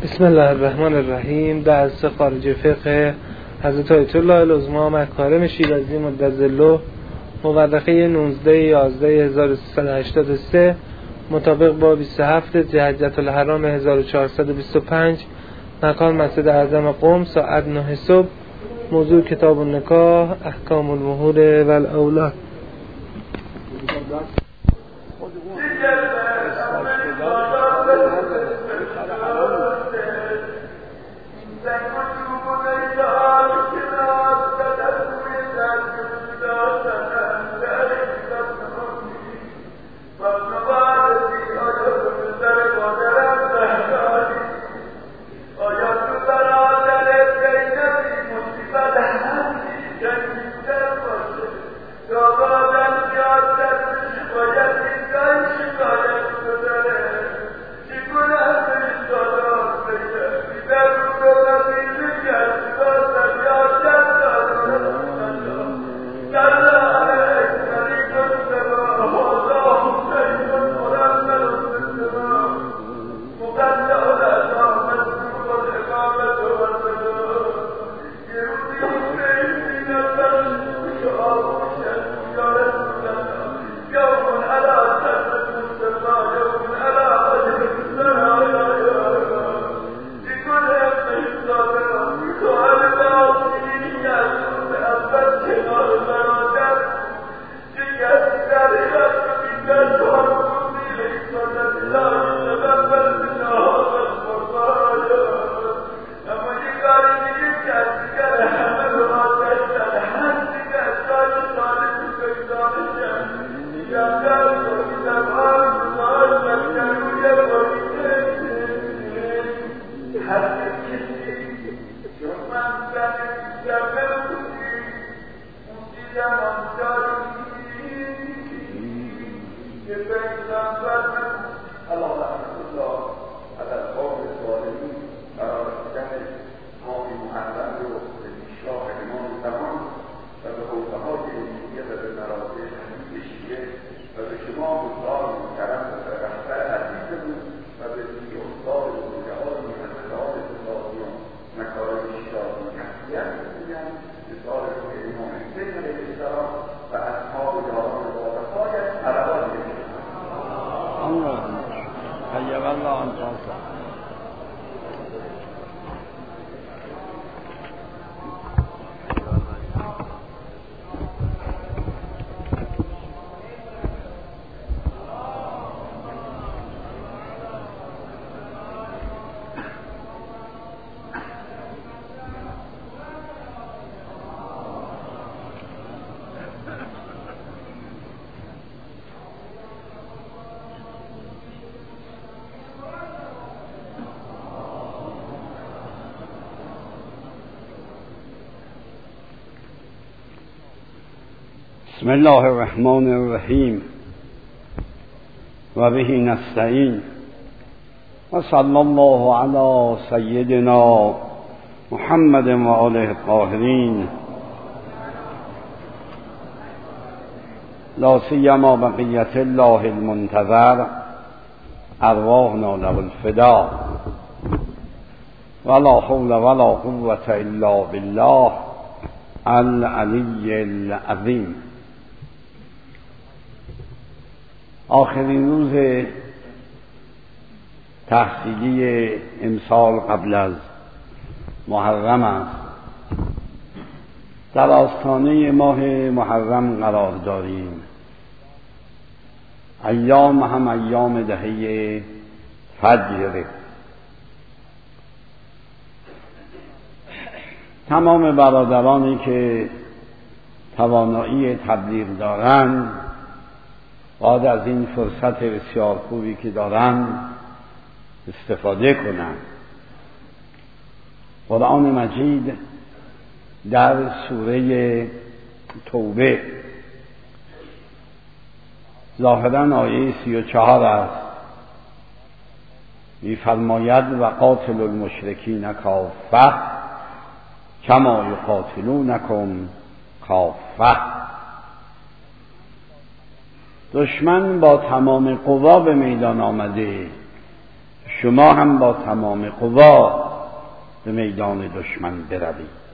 بسم الله الرحمن الرحیم. درس خارج فقه حضرت آیت الله العظمی مکارم شیرازی مدظله مورخه 19/11/1383 مطابق با 27 ذوالحجة الحرام 1425 مکان مسجد اعظم قم ساعت 9 صبح. موضوع کتاب النکاح احکام المهور و الاولاد. بسم الله الرحمن الرحیم و به نستعین و صلی الله علی سیدنا محمد و آله الطاهرین لا سیما بقیت الله المنتظر ارواحنا له الفدا ولا حول ولا قوة الا بالله العلی العظیم. آخرین روز تحصیلی امسال قبل از محرم است. در آستانه ماه محرم قرار داریم. ایام هم ایام دهه فجر. تمام برادرانی که توانایی تبلیغ دارند باید از این فرصت بسیار خوبی که دارن استفاده کنند. قرآن مجید در سوره توبه ظاهراً آیه 34 است. می‌فرماید و قاتلوا المشرکین کافة کما یقاتلونکم کافة. دشمن با تمام قوا به میدان آمده، شما هم با تمام قوا به میدان دشمن بروید.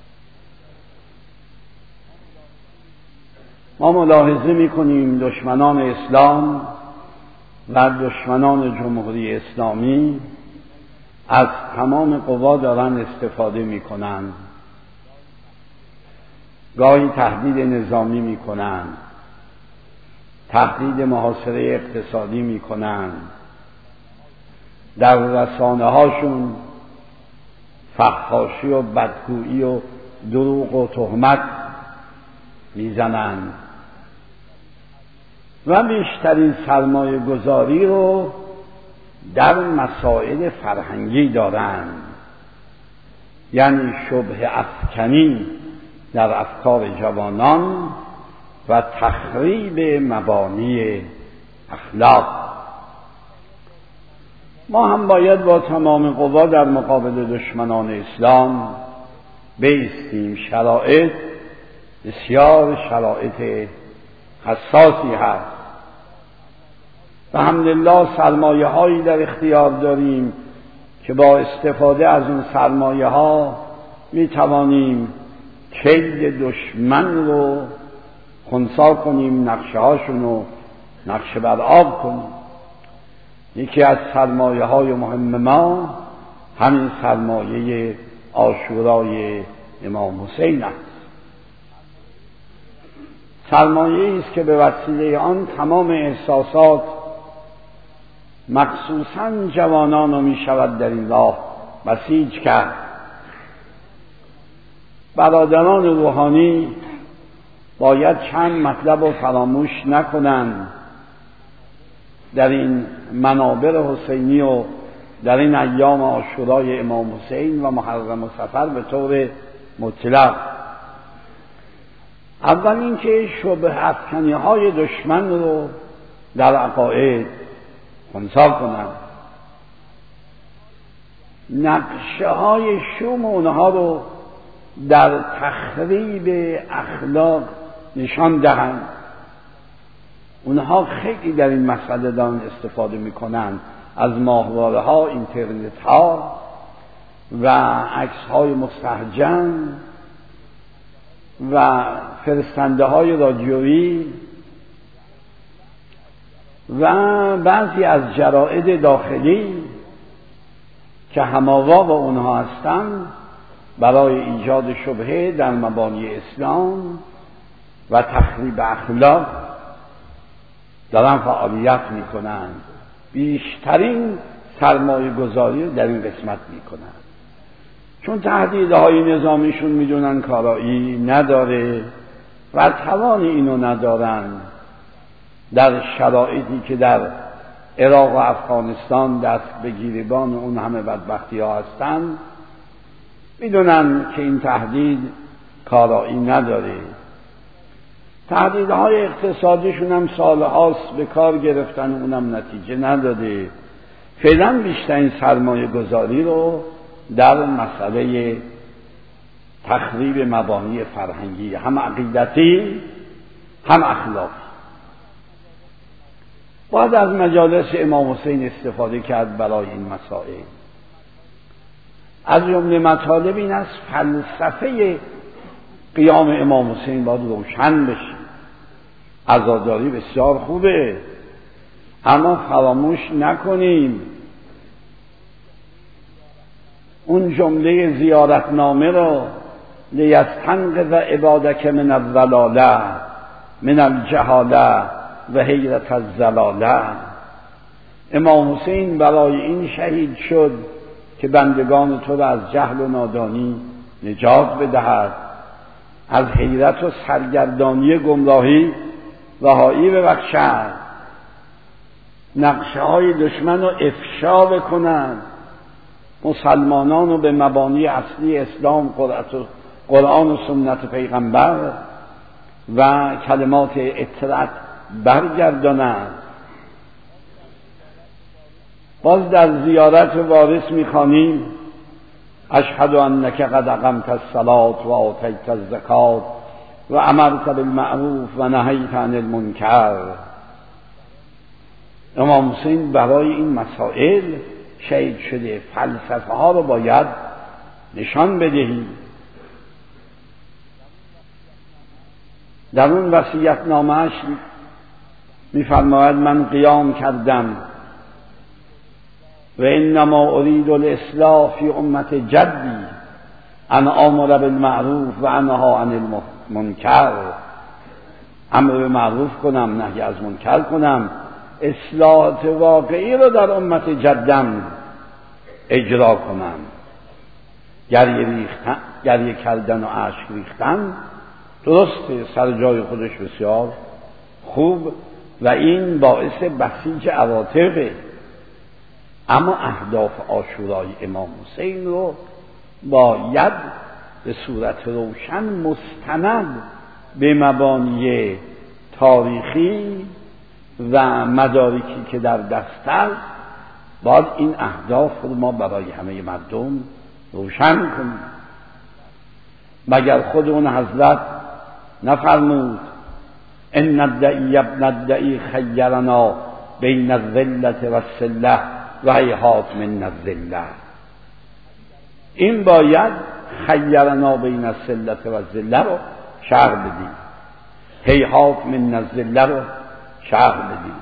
ما ملاحظه می‌کنیم دشمنان اسلام و دشمنان جمهوری اسلامی از تمام قوا دارن استفاده می‌کنند. گاهی تهدید نظامی می‌کنند، تهدید محاصره اقتصادی می‌کنند، در رسانه‌هاشون فحاشی و بدگویی و دروغ و تهمت میزنند و بیشترین سرمایه گذاری رو در مسائل فرهنگی دارند، یعنی شبه افکنی در افکار جوانان و تخریب مبانی اخلاق. ما هم باید با تمام قوا در مقابل دشمنان اسلام بایستیم. شرایط بسیار شرایط حساسی هست و الحمدلله سرمایه هایی در اختیار داریم که با استفاده از اون سرمایه ها می توانیم کید دشمن رو خنثی کنیم، نقشه هاشون رو نقشه بر آب کنیم. یکی از سرمایه های مهم ما همین سرمایه عاشورای امام حسین است. سرمایه‌ای است که به وسیله آن تمام احساسات مخصوصاً جوانان رو می شود در این راه بسیج کرد. برادران روحانی باید چند مطلب رو فراموش نکنند در این منابر حسینی و در این ایام عاشورای امام حسین و محرم و صفر به طور مطلق. اول اینکه شبه افکنی های دشمن رو در عقاید خنثی کنند، نقشه های شوم اونها رو در تخریب اخلاق نشان دهند. اونها خیلی در این مسئله دارن استفاده میکنن از ماهواره ها، اینترنت ها و عکس های مستهجن و فرستنده های رادیویی و بعضی از جراید داخلی که هماوا با اونها هستند برای ایجاد شبهه در مبانی اسلام و تخریب اخلاق دارن فعالیت میکنند. بیشترین سرمایه گذاری در این قسمت میکنند، چون تهدیدهای نظامیشون میدونن کارایی نداره و توان اینو ندارن. در شرایطی که در عراق و افغانستان دست به گریبان اون همه بدبختی ها هستن، میدونن که این تهدید کارایی نداره. تهدیدهای اقتصادیشون هم سالهاست به کار گرفتن، اونم نتیجه نداده. فعلا بیشترین سرمایه گذاری رو در مسئله تخریب مبانی فرهنگی، هم عقیدتی هم اخلاقی. باید از مجالس امام حسین استفاده کرد برای این مسائل. از جمله مطالب این است فلسفه قیام امام حسین باید روشن بشه. عزاداری بسیار خوبه، اما فراموش نکنیم اون جمله زیارتنامه رو لیستنقذ عبادک من الضلاله من الجهاله و حیرت الضلاله. امام حسین برای این شهید شد که بندگان تو را از جهل و نادانی نجات بدهد، از حیرت و سرگردانی گمراهی رهایی ببخشد، نقشه های دشمن رو افشا بکنند، مسلمانان رو به مبانی اصلی اسلام، قرآن و سنت پیغمبر و کلمات اطرت برگردانند. باز در زیارت وارث می‌خوانیم اشهد انک قد اقمت الصلاة و آتیت الزکاة و امرت بالمعروف و نهیت عن المنکر. امام حسین برای این مسائل شهید شده فلسفه ها رو باید نشان بدهی. در اون وصیت‌نامه‌اش می‌فرماید من قیام کردم و انما اريد الاصلاح فی امت جدی ان آمر بالمعروف و انها عن المنکر، امر به معروف کنم نهی از منکر کنم، اصلاحات واقعی رو در امت جدم اجرا کنم. گریه کردن و اشک ریختن درسته، سر جای خودش بسیار خوب و این باعث بسیج عواطفه، اما اهداف عاشورای امام حسین رو باید به صورت روشن مستند به مبانی تاریخی و مدارکی که در دست است باید این اهداف رو ما برای همه مردم روشن کنیم. مگر خود اون حضرت نفرمود ان الدعی ابن الدعی خیرنا بین الذلة و السلة و هیهات من الذلة. این باید خیرنا بین السلة و الذلة رو شرح بدیم، هیهات من الذلة رو شرح بدیم.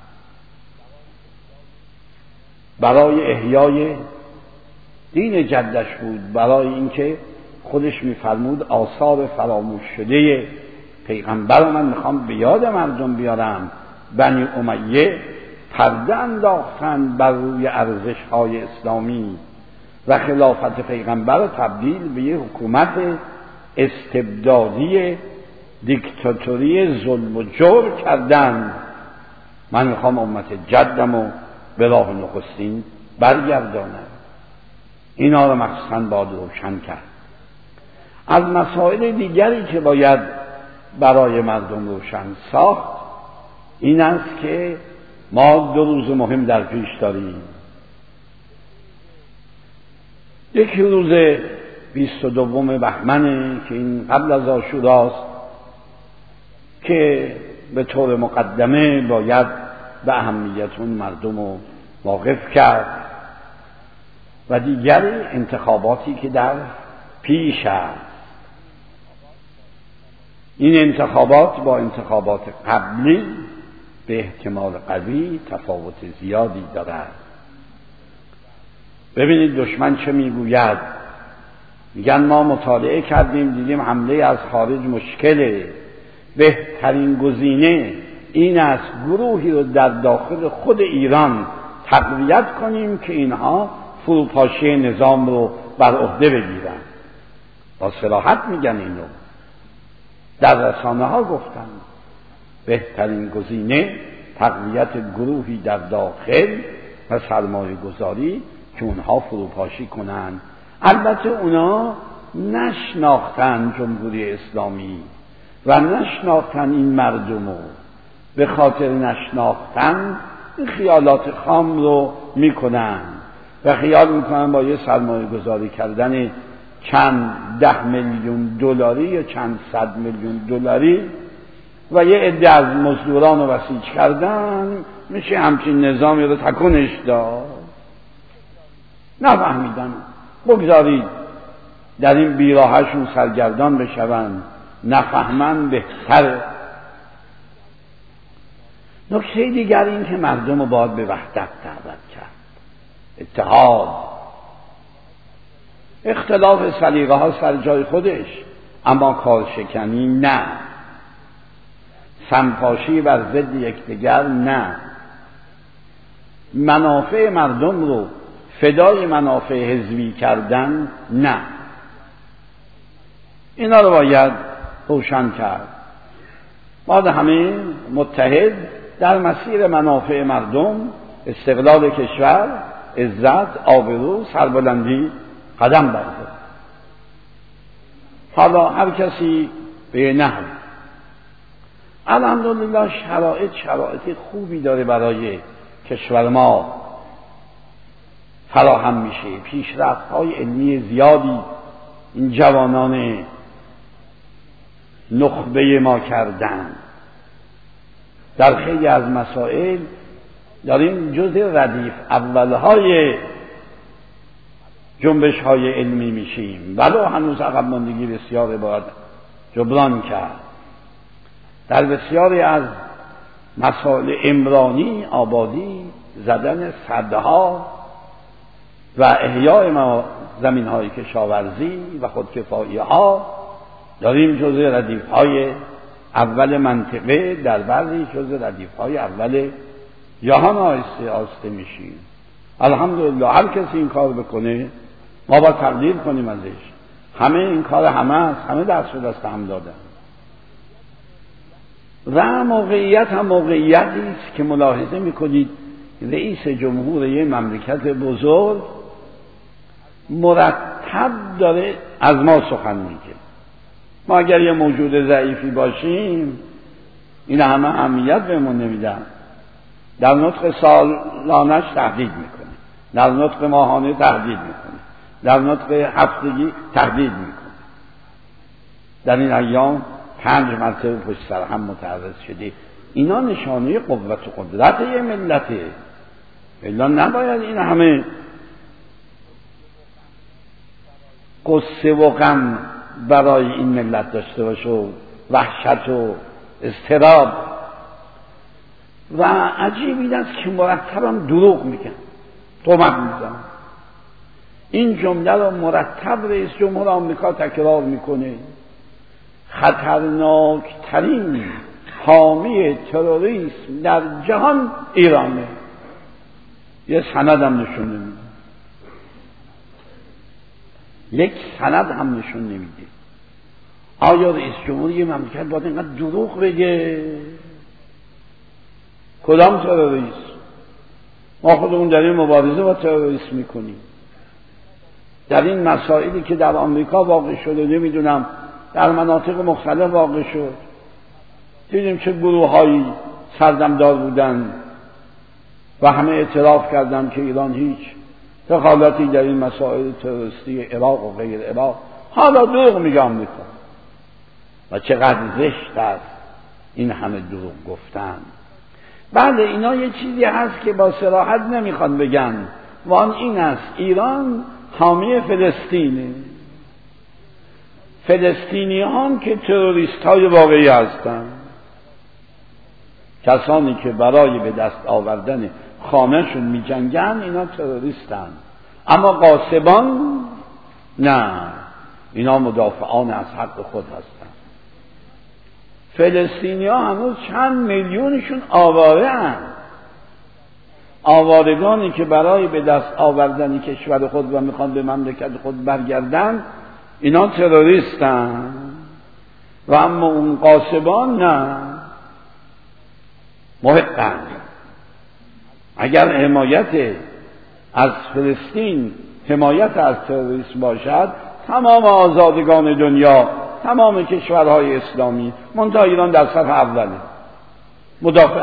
برای احیای دین جدش بود، برای اینکه خودش میفرمود آثار فراموش شده پیغمبر من میخوام به یاد مردم بیارم. بنی امیه پرده انداختن بر روی ارزش‌های اسلامی و خلافت پیغمبر رو تبدیل به یک حکومت استبدادی دیکتاتوری ظلم و جور کردن. من میخوام امت جدم رو به راه نخستین برگردانم. اینا رو مخصوصاً باید روشن کرد. از مسائل دیگری که باید برای مردم روشن ساخت این است که ما 2 روز مهم در پیش داریم. یکی روز 22 بهمنه که این قبل از عاشوراست که به طور مقدمه باید به اهمیت اون مردم رو واقف کرد و دیگری انتخاباتی که در پیش است. این انتخابات با انتخابات قبلی به احتمال قوی تفاوت زیادی دارد. ببینید دشمن چه میگوید. میگن ما مطالعه کردیم دیدیم حمله از خارج مشکله، بهترین گزینه این است گروهی رو در داخل خود ایران تقویت کنیم که اینها فروپاشی نظام رو بر عهده بگیرن. با صراحت میگن اینو، در رسانه ها گفتن بهترین گزینه تقویت گروهی در داخل و سرمایه گذاری که اونها فروپاشی کنن. البته اونا نشناختن جمهوری اسلامی و نشناختن این مردمو، به خاطر نشناختن این خیالات خام رو میکنن و خیال میکنن با یه سرمایه گذاری کردن چند 10 میلیون دلاری یا چند 100 میلیون دلاری و یه عده از مزدوران رو بسیج کردن میشه همچین نظامی رو تکونش داد. نفهمیدن، بگذارید در این بیراهشون سرگردان بشون، نفهمن بهتره. نکته دیگر این که مردم رو باید به وحدت دعوت کرد، اتحاد. اختلاف سلیقه ها سر جای خودش، اما کارشکنی نه، سمپاشی بر ضد یکدیگر نه، منافع مردم رو فدای منافع حزبی کردن نه. اینا رو باید روشن کرد. باید همه متحد در مسیر منافع مردم، استقلال کشور، عزت، آبرو، سربلندی قدم بردارد. حالا هر کسی به نحو الحمدلله شرایط خوبی داره برای کشور ما فراهم میشه. پیشرفت‌های علمی زیادی این جوانان نخبه ما کردن. در خیلی از مسائل داریم جزء ردیف اولهای جنبش های علمی میشیم، ولو هنوز عقب ماندگی بسیار باید جبران کرد. در بسیاری از مسائل عمرانی، آبادی، زدن سدها و احیای زمین های کشاورزی و خودکفایی ها داریم جزء ردیف های اول منطقه، در بعضی جزء ردیف های اول جهان آهسته آهسته میشیم. الحمدلله هر کسی این کار بکنه ما باید تقدیر کنیم ازش. همه این کار همه است، همه دست به دست هم دادن. و موقعیت هم موقعیتی است که ملاحظه میکنید رئیس جمهور یه مملکت بزرگ مرتب داره از ما سخن میگه. ما اگر یه موجود ضعیفی باشیم این همه اهمیت بهمون نمیدن. در نطق سالانش تهدید میکنه، در نطق ماهانه تهدید میکنه، در نطق هفتگی تهدید میکنه. در این ایام 5 مرتبه پشت سر هم متعرض شده. اینا نشانه قوت و قدرت یه ملته. الا نباید این همه قصه و غم برای این ملت داشته باشه و وحشت و اضطراب. و عجیب این است که مرتبم دروغ میگن، تهمت میزنن. این جمله رو مرتب رئیس جمهور آمریکا تکرار میکنه. خطرناکترین حامی تروریسم در جهان ایرانه. یه سند هم نشون نمیده، یک سند هم نشون نمیده. آیا رئیس جمهور یه مملکت باید اینقدر دروغ بگه؟ کدام تروریسم؟ ما خودمون در این مبارزه با تروریسم میکنیم. در این مسائلی که در آمریکا واقع شده، نمیدونم در مناطق مختلف واقع شد، دیدیم چه گروه‌هایی سردمدار بودن و همه اعتراف کردن که ایران هیچ دخالتی در این مسائل تروریستی عراق و غیر عراق. حالا دروغ میگم میکنم. و چقدر زشت است این همه دروغ گفتن. بعد اینا یه چیزی هست که با صراحت نمیخوان بگن و آن این است: ایران حامی فلسطینه. فلسطینی هم که تروریست های واقعی هستند، کسانی که برای به دست آوردن خامه‌شون می جنگن، اینا تروریستن. اما غاصبان نه، اینا مدافعان از حق خود هستند. فلسطینی ها هنوز چند میلیونشون آواره هستند. آوارگانی که برای به دست آوردن کشور خود و میخوان به مملکت خود برگردن، اینا تروریستن. و اما اون غاصبان نه، محقن. اگر حمایت از فلسطین حمایت از تروریسم باشد، تمام آزادگان دنیا، تمام کشورهای اسلامی، منتها ایران در صف اوله مدافع.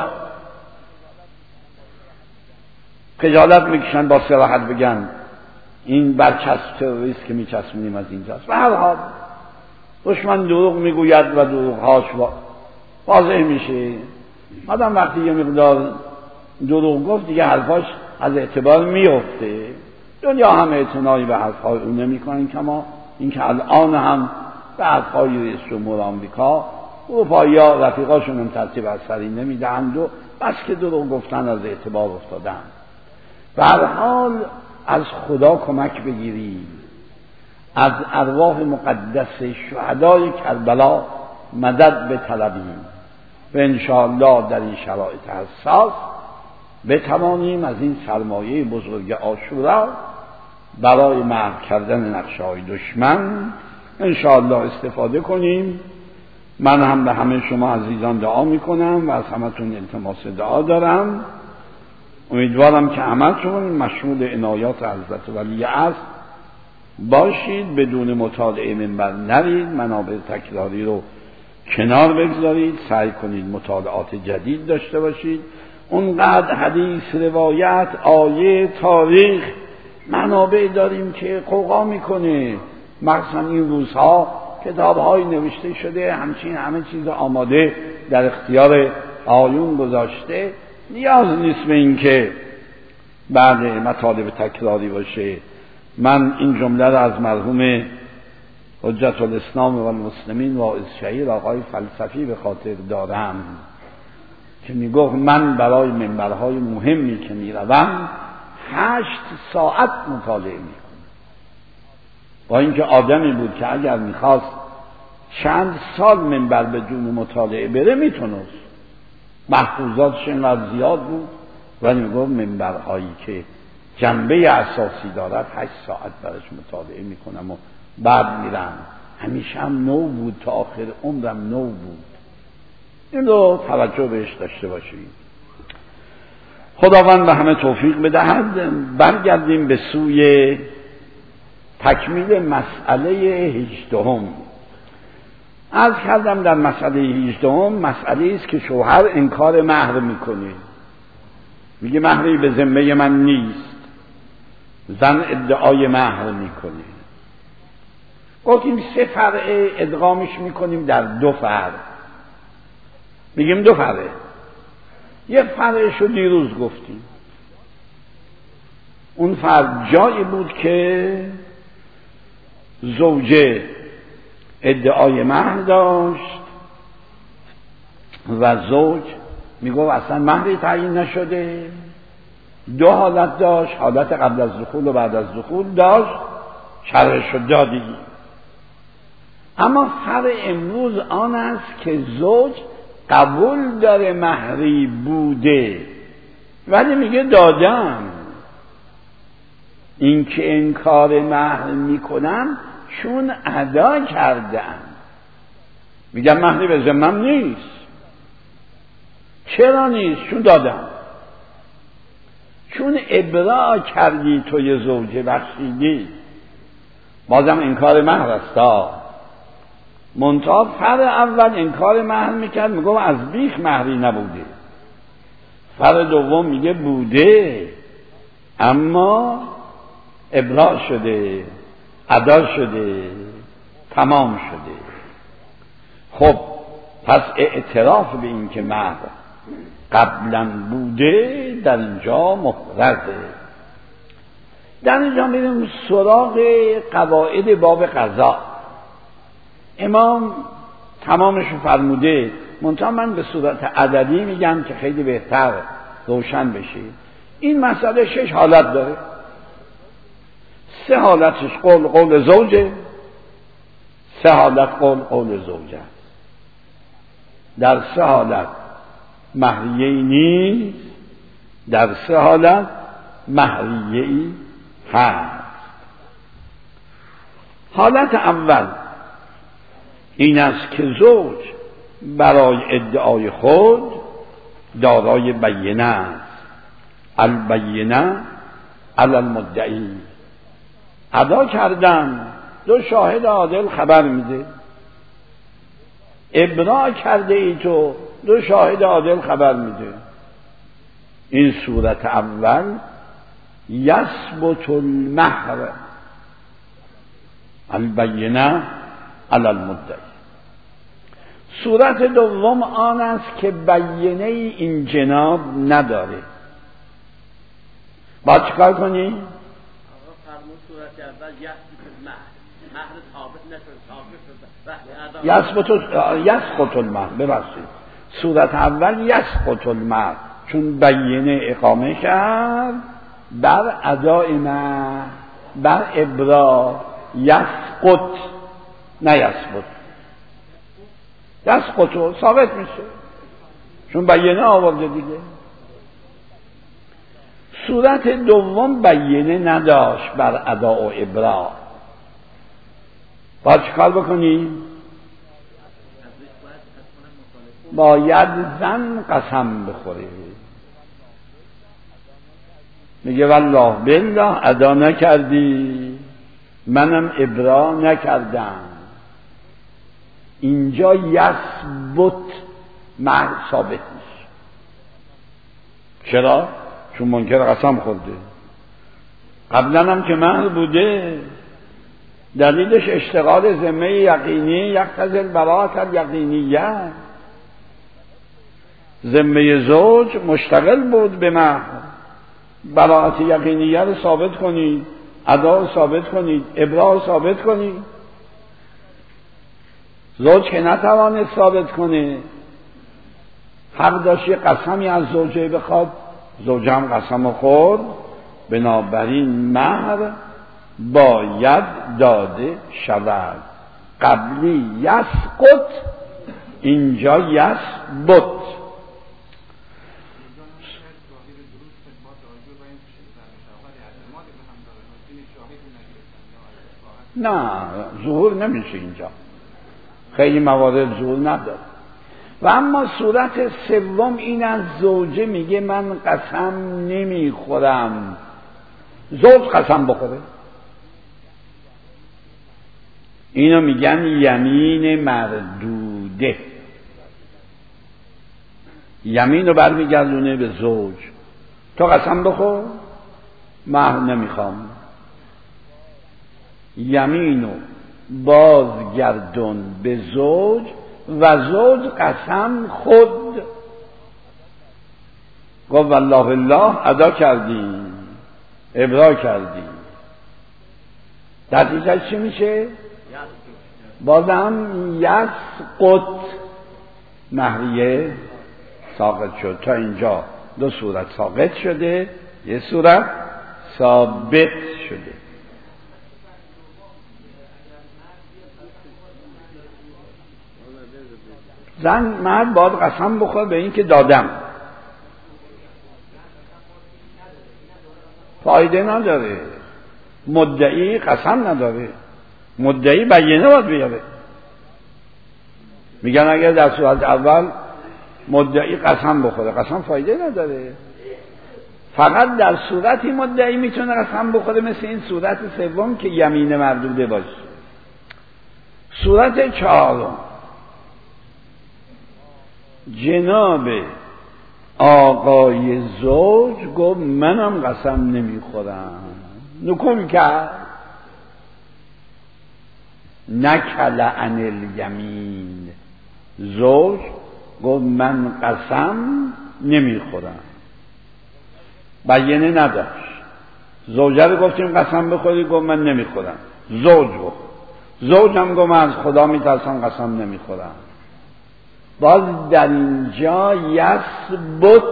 خجالت میکشن با صراحت بگن این برچسب تروریست که میچسبونیم از اینجاست. به هر حال دشمن دروغ میگوید و دروغهاش واضح میشه. آدم وقتی یه مقدار دروغ گفت دیگه حرفاش از اعتبار میفته. دنیا هم اعتنایی به حرفهای اون نمیکنن، کما اینکه الان هم به حرفهای رئیس جمهور آمریکا اروپایی‌ها رفیقاشون هم ترتیب از سری نمیدهند و بس که دروغ گفتن از اعتبار افتادن. به هر حال از خدا کمک بگیریم، از ارواح مقدس شهدای کربلا مدد بطلبیم و انشاءالله در این شرایط حساس بتوانیم از این سرمایه بزرگ عاشورا برای محو کردن نقشه‌های دشمن انشاءالله استفاده کنیم. من هم به همه شما عزیزان دعا میکنم و از همتون التماس دعا دارم. امیدوارم که همتون مشمول عنایات حضرت ولی عصر باشید، بدون مطالعه منبر نرید، منابع تکراری رو کنار بگذارید، سعی کنید مطالعات جدید داشته باشید. اونقدر حدیث، روایت، آیه، تاریخ، منابع داریم که قوقا میکنه. مخصوصا این روزها کتاب‌های نوشته شده، همچین همه چیز آماده در اختیار آیون گذاشته. نیاز نیست به این که بعد مطالب تکراری باشه. من این جمله را از مرحوم حجت الاسلام و المسلمین واعظ شهیر آقای فلسفی به خاطر دارم که میگفت من برای منبرهای مهمی که میروم 8 ساعت مطالعه میکنم. با اینکه آدمی بود که اگر میخواست چند سال منبر بدون مطالعه بره میتونست، محفوظاتش اینقدر زیاد بود، ولی میگفت منبرهایی که جنبه اساسی دارد 8 ساعت برش مطالعه میکنم و بعد میرم. همیشه هم نو بود، تا آخر عمرم نو بود. این رو توجه بهش داشته باشید. خداوند به همه توفیق بدهد. برگردیم به سوی تکمیل مسئله 18. عرض کردم در مسئله 18 مسئله است که شوهر انکار مهر میکنه، میگه مهری به ذمه من نیست، زن ادعای مهر میکنه. گفتیم 3 فرع ادغامش میکنیم در 2 فرع، میگیم 2 فرع. یک فرعش رو دیروز گفتیم، اون فرع جایی بود که زوجه ادعای مهر داشت و زوج میگو اصلا مهری تعیین نشده. 2 حالت داشت، حالت قبل از دخول و بعد از دخول داشت، شرحش رو دادی. اما فرع امروز آن است که زوج قبول داره مهری بوده ولی میگه دادم. این که انکار مهر میکنم چون ادا کردم، میگم مهری به ذمم نیست. چرا نیست؟ چون دادم. چون ابراء کردی توی زوجه بخشیدی، بازم انکار مهر است. منتها فرع اول انکار مهر میکرد، میگم از بیخ مهری نبوده. فرع دوم میگه بوده اما ابراء شده، ادا شده، تمام شده. خب پس اعتراف به این که مهر قبلا بوده در اینجا محرزه. در اینجا میریم سراغ قواعد باب قضا. امام تمامشو فرموده، منتها من به صورت عددی میگم که خیلی بهتر روشن بشه. این مسئله 6 حالت داره. 3 حالتش قول زوجه، 3 حالت قول زوجه. در 3 حالت مهریه‌ای نیست، در 3 حالت مهریه‌ای هست. حالت اول این است که زوج برای ادعای خود دارای بینه است. البینه علی المدعی. ادا کردن، 2 شاهد عادل خبر میده. ابراء کرده ای تو، 2 شاهد عادل خبر میده. این صورت اول یثبت المهر البینه علی المدعی. صورت دوم آن است که بینه این جناب نداره. باید چکار کنی؟ یسقط المهر. ببخشید، صورت اول یسقط المهر، چون بینه اقامه کرد بر ادای مهر، بر ابراء. یسقط نه یسقط، یسقط ثابت میشه چون بینه آورده دیگه. صورت دوم بینه نداشت بر ادا و ابراء. باید چکار بکنی؟ باید زن قسم بخوره، میگه والله بالله ادا نکردی، منم ابراء نکردم. اینجا یثبت مهر ثابت میشه. چرا؟ چون منکر قسم خورده. قبلا هم که مهر بوده. دلیلش اشتغال ذمه یقینی یقتضی البراءة الیقینیه. ذمه زوج مشتغل بود به مهر، براءت یقینیه رو ثابت کنی. ادا ثابت کنید، ابرا ثابت کنید. زوج که نتوانست ثابت کنه، حق داشت یه قسمی از زوجه بخواد، زوجه هم قسم خورد، بنابراین مهر باید داده شود. قبلی یسقط، اینجا یثبت. نه ظهور نمیشه اینجا، خیلی موارد ظهور نداره. و اما صورت سوم این از زوجه میگه من قسم نمیخورم، زوج قسم بخوره، اینو میگن یمین مردوده. یمین رو برمیگردونه به زوج، تو قسم بخور مهر نمیخوام. یمینو بازگردون به زوج و زوج قسم خود گفت والله الله، ادا کردیم، ابرا کردیم. نتیجه چی میشه؟ بازم یسقط، مهریه ساقط شد. تا اینجا دو صورت ساقط شده، یه صورت ثابت شده. زن مرد باید قسم بخوره به این که دادم، فایده نداره. مدعی قسم نداره، مدعی بیانیه باید بیاره. میگن اگر در صورت اول مدعی قسم بخوره، قسم فایده نداره، فقط در صورتی مدعی میتونه قسم بخوره مثل این صورت سوم که یمین مردوده باشه. صورت چهارم، جناب آقای زوج گفت منم قسم نمیخورم، نکول کرد، نکل عن الیمین. زوج گفت من قسم نمیخورم، بیانیه نداشت. زوجه رو گفتیم قسم بخوری، گفت من نمیخورم. زوج گفت، زوج هم گفت من از خدا میترسم قسم نمیخورم. باز در اینجا یثبت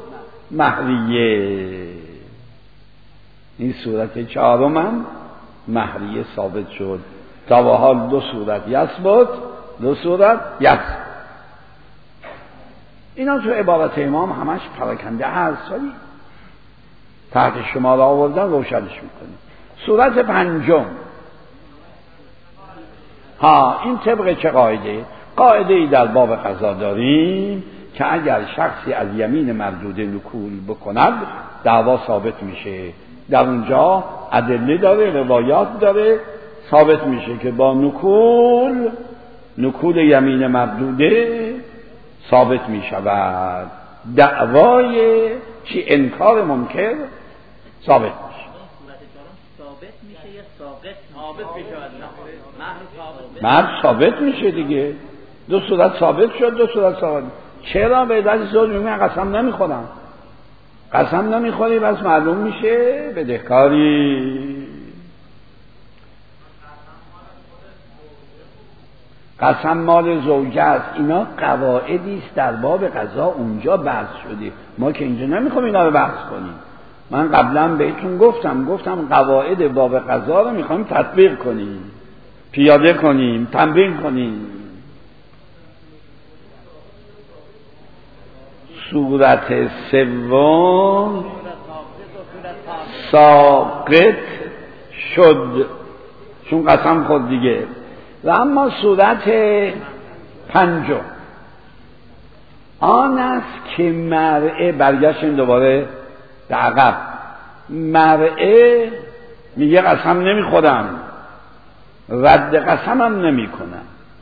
مهریه. این صورت چهارم هم مهریه ثابت شد. تا به حال دو صورت یثبت، دو صورت یثبت. اینا تو عبارت امام همش پراکنده هست، ولی تحت شمال آوردن روشنش میکنیم. صورت پنجم، این طبق چه قاعده؟ قاعده ای در باب قضا داریم که اگر شخصی از یمین مردوده نکول بکند دعوا ثابت میشه. در اونجا ادله داره، روایات داره، ثابت میشه که با نکول یمین مردوده ثابت میشود. دعوای چی انکار منکر ثابت میشه. مرد ثابت میشه دیگه. دو صورت ثابت شد، دو صورت ثابت. چرا به دست زوج میگن قسم نمیخورم؟ قسم نمیخوری بس معلوم میشه بدهکاری. قسم مال زوجه است. اینا قواعدی است در باب قضا اونجا بحث شده، ما که اینجا نمیخوام اینا رو بحث کنیم. من قبلا بهتون گفتم قواعد باب قضا رو میخوایم تطبیق کنیم، پیاده کنیم، تمرین کنیم. صورت سوم ساقط شد چون قسم خود دیگه. و اما صورت پنجم آن است که مرئه، برگشتیم دوباره در عقب، مرئه میگه قسم نمیخورم، رد قسمم نمیکنم.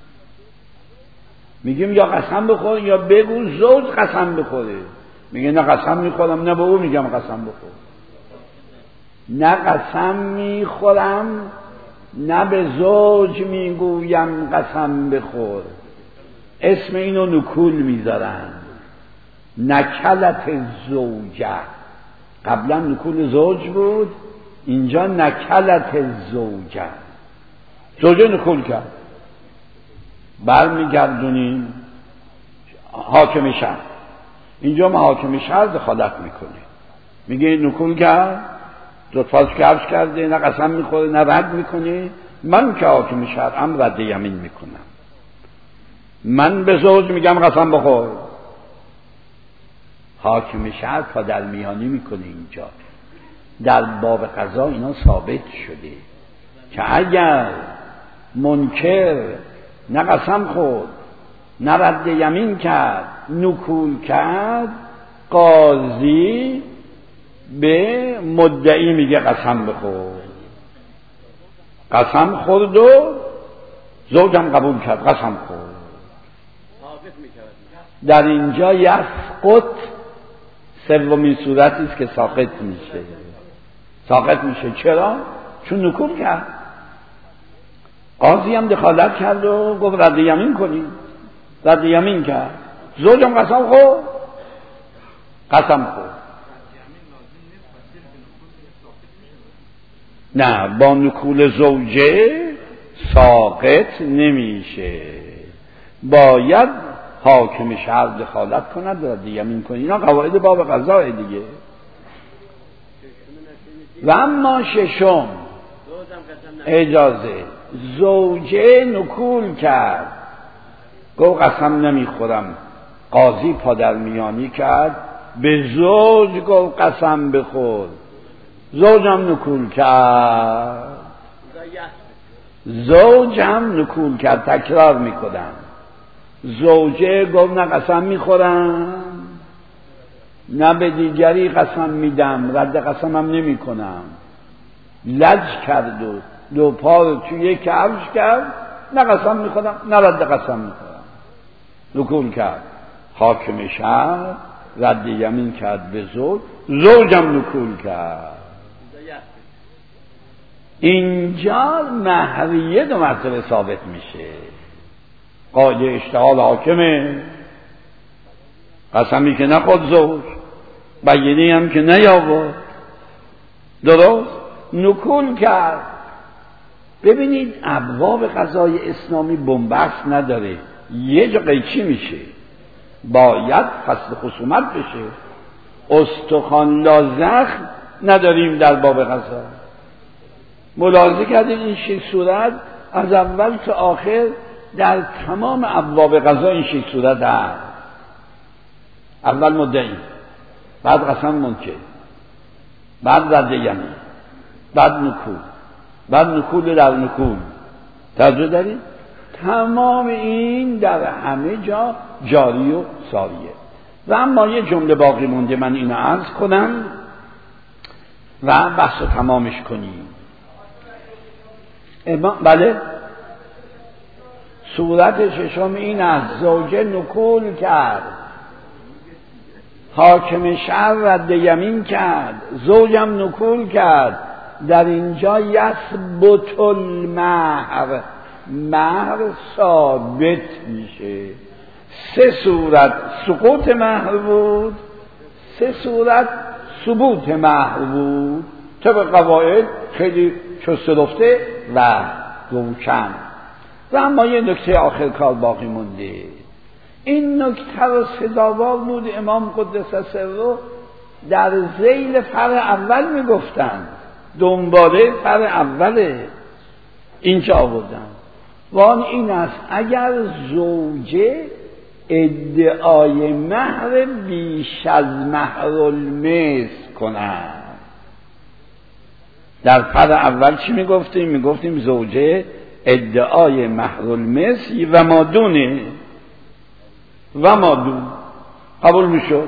میگیم یا قسم بخور یا بگو زوج قسم بخوره. میگه نه قسم میخورم، نه به او میگم قسم بخور. نه قسم میخورم نه به زوج میگویم قسم بخور. اسم اینو نکول میذارن، نکلت زوجه. قبلا نکول زوج بود، اینجا نکلت زوجه نکول کرد، برمیگردونیم حاکم شهر. اینجا ما حاکم شهر دخالت میکنه، میگه نکول کرد، لطفاش کفش کرده، نه قسم میخوره نه رد میکنه. من که حاکم شهرم رد یمین میکنم، من به زوج میگم قسم بخور. حاکم شهر پادر میانی میکنه. اینجا در باب قضا اینا ثابت شده که اگر منکر نه قسم خورد نه رد یمین کرد نکول کرد، قاضی به مدعی میگه قسم بخور. قسم خورد و زوجم قبول کرد قسم خورد. در اینجا یسقط سومین صورتی است که ساقط میشه. ساقط میشه چرا؟ چون نکول کرد. قاضی هم دخالت کرد و گفت رد یمین کنید، رد یمین کرد. زوجم قسم خورد قسم خورد. نه، با نکول زوجه ساقط نمیشه، باید حاکم شهر دخالت کند و رد یمین کنه. اینا قواعد باب قضا دیگه. و اما ششم اجازه، زوجه نکول کرد گفت قسم نمیخورم، قاضی پادر میانی کرد به زوج گفت قسم بخور، زوجم نکول کرد، زوجم نکول کرد. تکرار میکنم، زوجه گفت نه قسم میخورم نه به دیگری قسم میدم، رد قسمم نمی کنم. لج کرد و دو پا رو توی کفش کرد، نه قسم میخورم نه رد قسم میخورم، نکول کرد. حاکم شهر رد یمین کرد به زوج، زوجم نکول کرد. اینجا مهریه دو مرتبه ثابت میشه. قاعده اشتغال حاکمه، قسمی که نخورد زوج، بیینی هم که نیاورد، درست نکول کرد. ببینید ابواب قضای اسلامی بنبست نداره، یه جا قیچی میشه، باید فصل خصومت بشه. استخوان لا زخم نداریم در باب قضا. ملاحظه کردید این شش صورت از اول تا آخر در تمام ابواب قضا این شش صورت هست. اول مدعی، بعد قسم منکر، بعد رد یمین، بعد نکول، بعد نکول در نکول. توجه دارید؟ تمام این در همه جا جاری و ساریه. و اما یه جمله باقی مونده، من اینو عرض کنم و بحث رو تمامش کنیم. بله، صورت ششم این است: زوجه نکول کرد، حاکم شهر رد یمین کرد، زوجم نکول کرد. در اینجا یثبت المهر، مهر ثابت میشه. سه صورت سقوط مهر بود، سه صورت ثبوت مهر بود، طبق قواعد خیلی چسته رفته و روشن. و اما یه نکته آخر کار باقی مونده. این نکته رو سزاوار بود امام قدس سره در ذیل فرع اول میگفتن، دنباله فرع اوله اینجا آوردن. و آن این است اگر زوجه ادعای مهر بیش از مهر المثل کند. در فرع اول چی میگفتیم؟ میگفتیم زوجه ادعای مهر المثل و مادونه و مادون قبول میشد.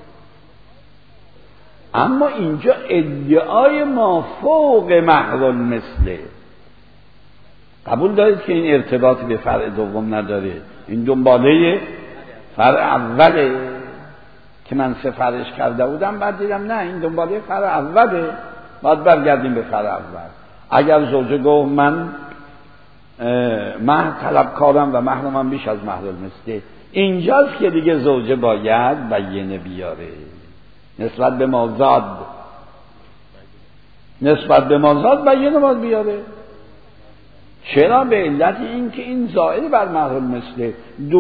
اما اینجا ادعای ما فوق مهر المثل. قبول دارید که این ارتباطی به فرع دوم نداره، این دنباله فرع اوله که من سفرش کرده بودم، بعد دیدم نه این دنباله فرع اوله، باید برگردیم به فرع اول. اگر زوجه گفت من مهر طلبکارم و مهر من بیش از مهر المثل، اینجاست که دیگه زوجه باید بیینه بیاره نسبت به مازاد. نسبت به مازاد بیانه باید بیاره. چرا؟ به علت این که این زائد بر محل مثله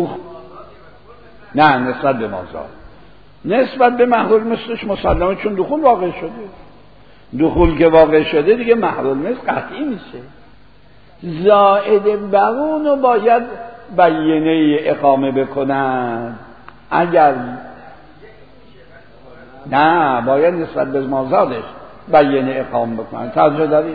نه نسبت به مازاد، نسبت به محل مثلش مسلمه، چون دخول واقع شده. دخول که واقع شده دیگه محل مثل قطعی میشه. زائد بر اونو باید بیانه اقامه بکنن. اگر نه باید نسبت به مازادش بیانه اقامه بکنن. توجه دارید؟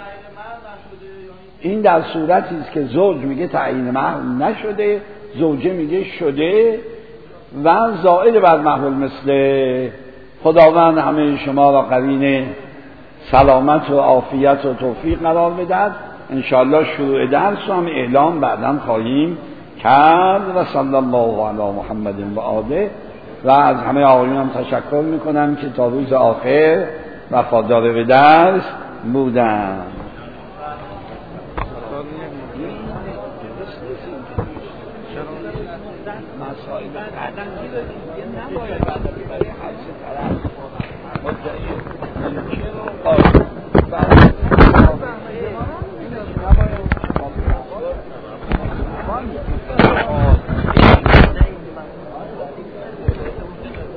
این در صورتی است که زوج میگه تعیین مهر نشده، زوجه میگه شده و زائد بر محل مثل. خداوند همه شما را قرین سلامت و عافیت و توفیق قرار بدهد. انشاءالله شروع درس رو هم اعلام بعداً خواهیم کرد. و صلی الله علی محمد و آله. و از همه آقایون هم تشکر میکنم که تا روز آخر وفادار به درس بودن. مسائل بعداً نباید برای حج طرف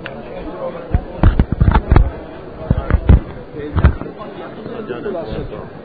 مدعی